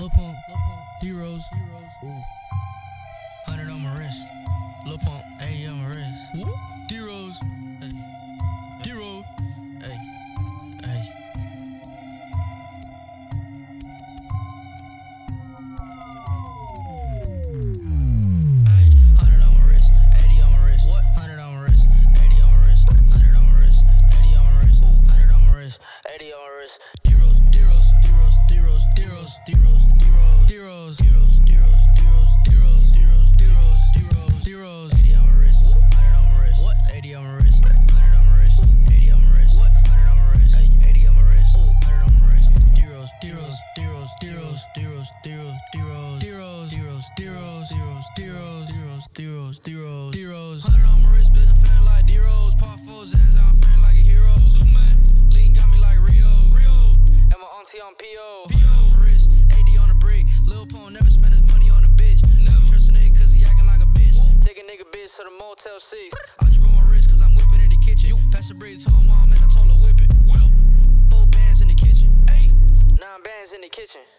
Lil Pump, D-Rose, 100 on my wrist. Lil Pump, 80 on my wrist. D-Rose, hey. D-Rose, hey, hey. D-Rose, D-Rose, D-Rose, D-Rose, D-Rose, D-Rose, D-Rose, D-Rose, D-Rose, D-Rose, D-Rose, D-Rose, D-Rose, D-Rose, 80 on my wrist, 100 on my wrist, what? 80 on my wrist, 100 on my wrist, 80 on my wrist, what? 100 on my wrist, 80 on my wrist, 100 on my wrist, D-Rose, D-Rose, D-Rose, D-Rose, D-Rose, D-Rose, D-Rose, D-Rose, D-Rose, D-Rose, D-Rose, D-Rose, D-Rose, D-Rose, D-Rose, 100 on my wrist, bitch, I'm feeling like D-Rose, Part 4 Zans, I'm feeling like a hero, Superman, lean got me like Rio, and my auntie on P.O. on my wrist, 80 on the brick, Lil Pump never spend his money on a bitch, never trust a nigga cause he acting like a bitch, take a nigga bitch to the Motel 6, I just broke my wrist cause I'm whipping in the kitchen, pass the bread to my mom and I told her whip it, 4 bands in the kitchen, 9 bands in the kitchen.